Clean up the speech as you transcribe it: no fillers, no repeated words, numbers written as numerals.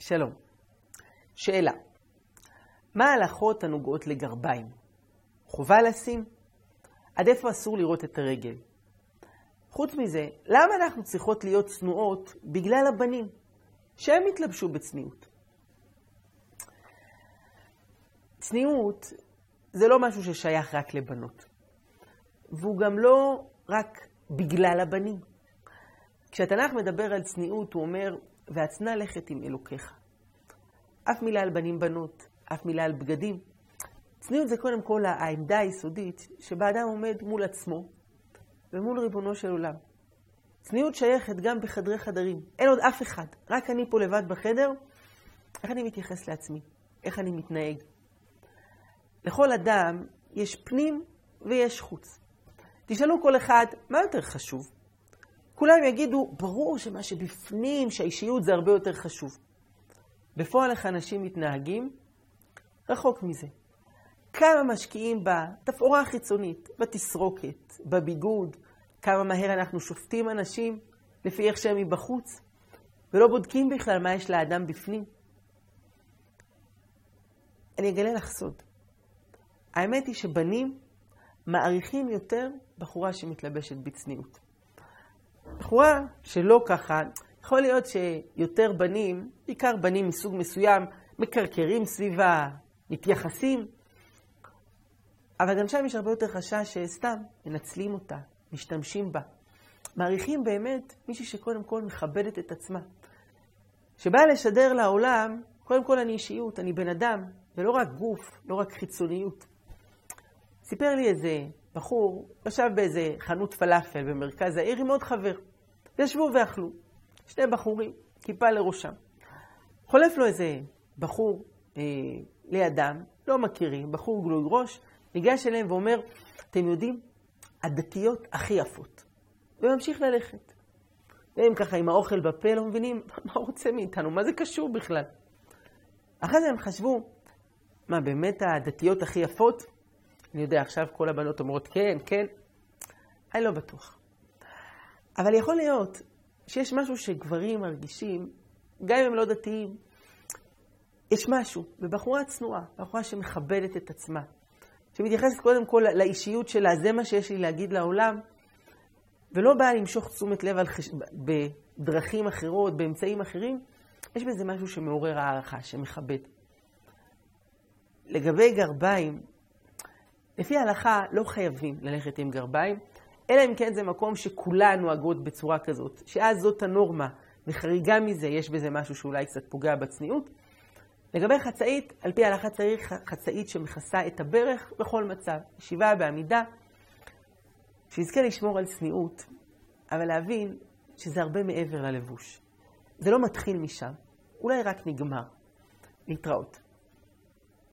שלום. שאלה. מה ההלכות הנוגעות לגרביים? חובה לשים? עד איפה אסור לראות את הרגל? חוץ מזה, למה אנחנו צריכות להיות צנועות בגלל הבנים? שהם התלבשו בצניעות. צניעות זה לא משהו ששייך רק לבנות. והוא גם לא רק בגלל הבנים. כשהתנ"ך מדבר על צניעות, הוא אומר, והצנע לכת עם אלוקיך. אף מילה על בנים בנות, אף מילה על בגדים. צניעות זה קודם כל העמדה היסודית שבה אדם עומד מול עצמו ומול ריבונו של עולם. צניעות שייכת גם בחדרי חדרים. אין עוד אף אחד, רק אני פה לבד בחדר. איך אני מתייחס לעצמי? איך אני מתנהג? לכל אדם יש פנים ויש חוץ. תשאלו כל אחד, מה יותר חשוב? כולם יגידו, ברור שמה שבפנים, שהאישיות זה הרבה יותר חשוב. בפועל איך אנשים מתנהגים? רחוק מזה. כמה משקיעים בתפאורה החיצונית, בתסרוקת, בביגוד, כמה מהר אנחנו שופטים אנשים לפי איך שהם מבחוץ, ולא בודקים בכלל מה יש לאדם בפנים. אני אגלה לך סוד. האמת היא שבנים מעריכים יותר בחורה שמתלבשת בצניעות. בחורה שלא ככה, יכול להיות שיותר בנים, בעיקר בנים מסוג מסוים, מקרקרים סביבה, מתייחסים, אבל גם שם יש הרבה יותר חשש שסתם מנצלים אותה, משתמשים בה. מעריכים באמת מישהי שקודם כל מכבדת את עצמה. שבאה לשדר לעולם, קודם כל אני אישיות, אני בן אדם, ולא רק גוף, לא רק חיצוניות. סיפר לי איזה בחור, ישב באיזה חנות פלאפל במרכז העיר עם עוד חבר. ישבו ואכלו. שני בחורים, כיפה לראשם. חולף לו איזה בחור לידם, לא מכירים, בחור גלוי ראש, ניגש אליהם ואומר, אתם יודעים, הדתיות הכי יפות. וממשיך ללכת. והם ככה עם האוכל בפה לא מבינים, מה רוצה מאיתנו? מה זה קשור בכלל? אחרי זה הם חשבו, מה באמת הדתיות הכי יפות? אני יודע, עכשיו כל הבנות אומרות כן, כן. אני לא בטוח. אבל יכול להיות שיש משהו שגברים מרגישים, גם אם הם לא דתיים, יש משהו בבחורה צנועה, בחורה שמכבדת את עצמה, שמתייחסת קודם כל לאישיות שלה, זה מה שיש לי להגיד לעולם, ולא באה למשוך תשומת לב בדרכים אחרות, באמצעים אחרים, יש בזה משהו שמעורר הערכה, שמכבד. לגבי גרביים, לפי ההלכה לא חייבים ללכת עם גרביים, אלא אם כן זה מקום שכולן נוהגות בצורה כזאת, שאז זאת הנורמה, וחריגה מזה יש בזה משהו שאולי קצת פוגע בצניעות. לגבי חצאית, על פי ההלכה צריך חצאית שמכסה את הברך בכל מצב, ישיבה בעמידה, שיזכה לשמור על צניעות, אבל להבין שזה הרבה מעבר ללבוש. זה לא מתחיל משם, אולי רק נגמר. להתראות.